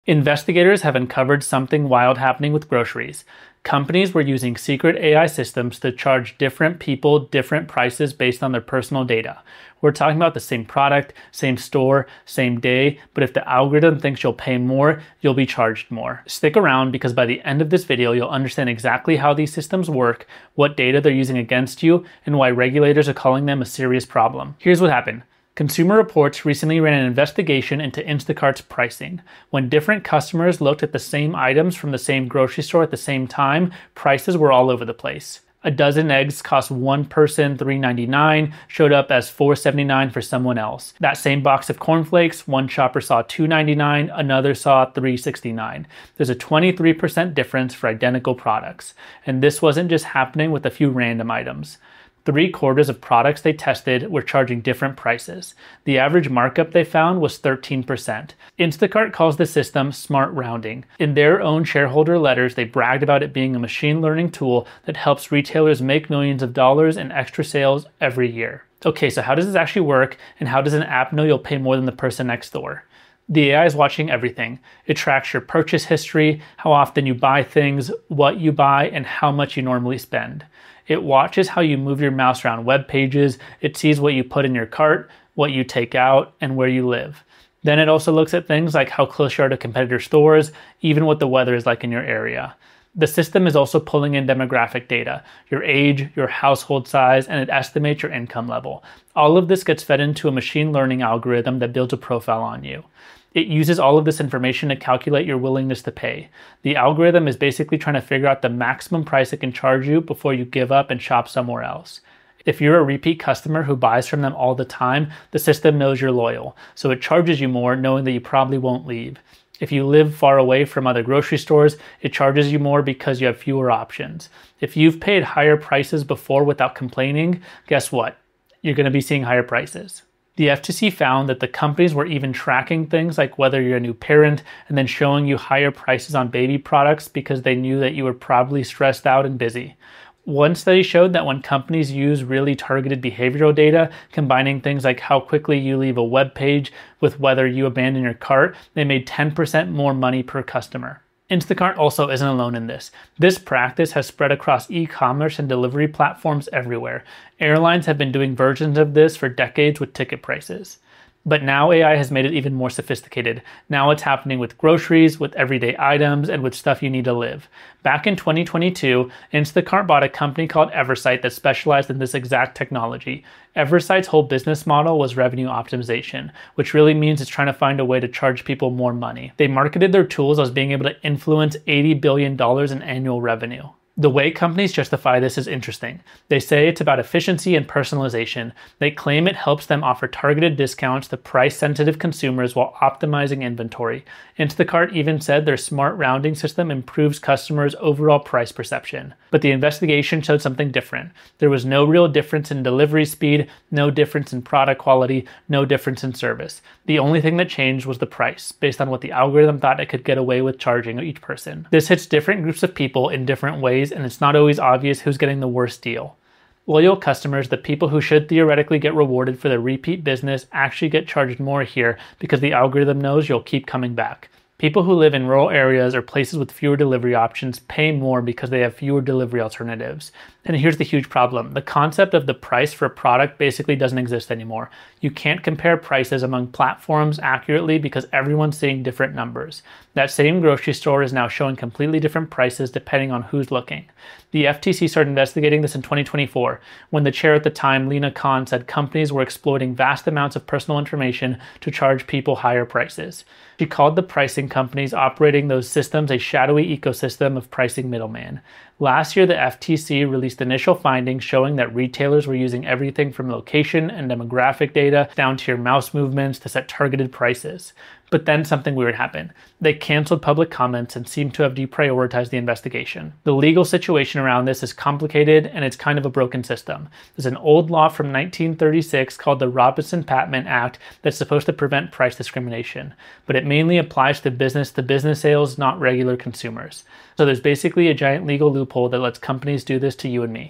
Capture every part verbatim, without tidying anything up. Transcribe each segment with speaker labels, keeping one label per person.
Speaker 1: Investigators have uncovered something wild happening with groceries. Companies were using secret A I systems to charge different people different prices based on their personal data. We're talking about the same product, same store, same day, but if the algorithm thinks you'll pay more, you'll be charged more. Stick around because by the end of this video, you'll understand exactly how these systems work, what data they're using against you, and why regulators are calling them a serious problem. Here's what happened. Consumer Reports recently ran an investigation into Instacart's pricing. When different customers looked at the same items from the same grocery store at the same time, prices were all over the place. A dozen eggs cost one person three ninety-nine, showed up as four seventy-nine for someone else. That same box of cornflakes, one shopper saw two ninety-nine, another saw three sixty-nine. There's a twenty-three percent difference for identical products. And this wasn't just happening with a few random items. Three quarters of products they tested were charging different prices. The average markup they found was thirteen percent. Instacart calls the system smart rounding. In their own shareholder letters, they bragged about it being a machine learning tool that helps retailers make millions of dollars in extra sales every year. Okay, so how does this actually work, and how does an app know you'll pay more than the person next door? The A I is watching everything. It tracks your purchase history, how often you buy things, what you buy, and how much you normally spend. It watches how you move your mouse around web pages, it sees what you put in your cart, what you take out, and where you live. Then it also looks at things like how close you are to competitor stores, even what the weather is like in your area. The system is also pulling in demographic data, your age, your household size, and it estimates your income level. All of this gets fed into a machine learning algorithm that builds a profile on you. It uses all of this information to calculate your willingness to pay. The algorithm is basically trying to figure out the maximum price it can charge you before you give up and shop somewhere else. If you're a repeat customer who buys from them all the time, the system knows you're loyal, so it charges you more knowing that you probably won't leave. If you live far away from other grocery stores, it charges you more because you have fewer options. If you've paid higher prices before without complaining, guess what? You're going to be seeing higher prices. The F T C found that the companies were even tracking things like whether you're a new parent and then showing you higher prices on baby products because they knew that you were probably stressed out and busy. One study showed that when companies use really targeted behavioral data, combining things like how quickly you leave a web page with whether you abandon your cart, they made ten percent more money per customer. Instacart also isn't alone in this. This practice has spread across e-commerce and delivery platforms everywhere. Airlines have been doing versions of this for decades with ticket prices. But now A I has made it even more sophisticated. Now it's happening with groceries, with everyday items, and with stuff you need to live. Back in twenty twenty-two, Instacart bought a company called Eversight that specialized in this exact technology. Eversight's whole business model was revenue optimization, which really means it's trying to find a way to charge people more money. They marketed their tools as being able to influence eighty billion dollars in annual revenue. The way companies justify this is interesting. They say it's about efficiency and personalization. They claim it helps them offer targeted discounts to price-sensitive consumers while optimizing inventory. Instacart even said their smart rounding system improves customers' overall price perception. But the investigation showed something different. There was no real difference in delivery speed, no difference in product quality, no difference in service. The only thing that changed was the price, based on what the algorithm thought it could get away with charging each person. This hits different groups of people in different ways, and it's not always obvious who's getting the worst deal. Loyal customers, the people who should theoretically get rewarded for their repeat business, actually get charged more here because the algorithm knows you'll keep coming back. People who live in rural areas or places with fewer delivery options pay more because they have fewer delivery alternatives. And here's the huge problem. The concept of the price for a product basically doesn't exist anymore. You can't compare prices among platforms accurately because everyone's seeing different numbers. That same grocery store is now showing completely different prices depending on who's looking. The F T C started investigating this in twenty twenty-four, when the chair at the time, Lina Khan, said companies were exploiting vast amounts of personal information to charge people higher prices. She called the pricing companies operating those systems a shadowy ecosystem of pricing middlemen. Last year, the F T C released initial findings showing that retailers were using everything from location and demographic data down to your mouse movements to set targeted prices. But then something weird happened. They canceled public comments and seemed to have deprioritized the investigation. The legal situation around this is complicated and it's kind of a broken system. There's an old law from nineteen thirty-six called the Robinson-Patman Act that's supposed to prevent price discrimination, but it mainly applies to business-to-business sales, not regular consumers. So there's basically a giant legal loophole that lets companies do this to you and me.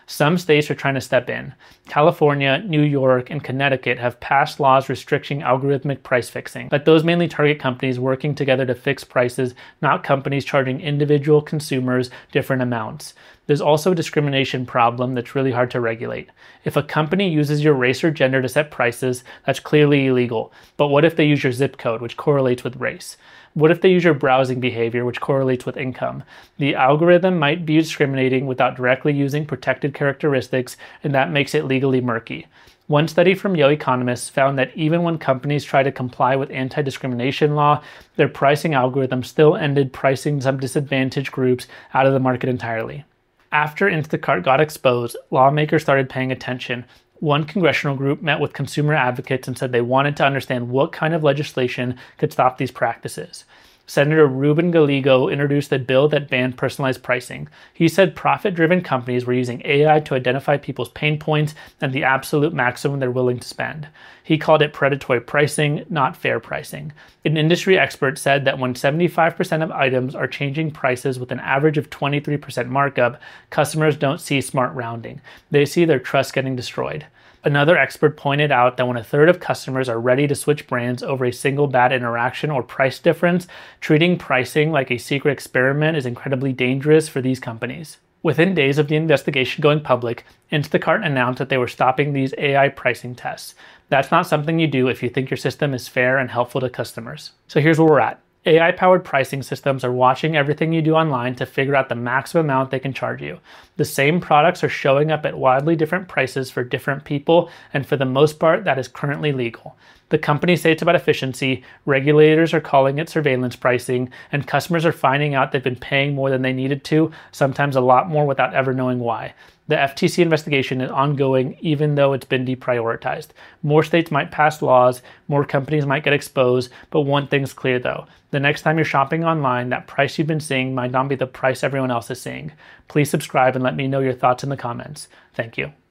Speaker 1: Some states are trying to step in. California, New York, and Connecticut have passed laws restricting algorithmic price fixing, but those mainly target companies working together to fix prices, not companies charging individual consumers different amounts. There's also a discrimination problem that's really hard to regulate. If a company uses your race or gender to set prices, that's clearly illegal. But what if they use your zip code, which correlates with race? What if they use your browsing behavior, which correlates with income? The algorithm might be discriminating without directly using protected characteristics, and that makes it legally murky. One study from Yale economists found that even when companies try to comply with anti-discrimination law, their pricing algorithm still ended pricing some disadvantaged groups out of the market entirely. After Instacart got exposed, lawmakers started paying attention. One congressional group met with consumer advocates and said they wanted to understand what kind of legislation could stop these practices. Senator Ruben Gallego introduced a bill that banned personalized pricing. He said profit-driven companies were using A I to identify people's pain points and the absolute maximum they're willing to spend. He called it predatory pricing, not fair pricing. An industry expert said that when seventy-five percent of items are changing prices with an average of twenty-three percent markup, customers don't see smart rounding. They see their trust getting destroyed. Another expert pointed out that when a third of customers are ready to switch brands over a single bad interaction or price difference, treating pricing like a secret experiment is incredibly dangerous for these companies. Within days of the investigation going public, Instacart announced that they were stopping these A I pricing tests. That's not something you do if you think your system is fair and helpful to customers. So here's where we're at. A I-powered pricing systems are watching everything you do online to figure out the maximum amount they can charge you. The same products are showing up at wildly different prices for different people, and for the most part, that is currently legal. The companies say it's about efficiency, regulators are calling it surveillance pricing, and customers are finding out they've been paying more than they needed to, sometimes a lot more without ever knowing why. The F T C investigation is ongoing even though it's been deprioritized. More states might pass laws, more companies might get exposed, but one thing's clear though. The next time you're shopping online, that price you've been seeing might not be the price everyone else is seeing. Please subscribe and let me know your thoughts in the comments. Thank you.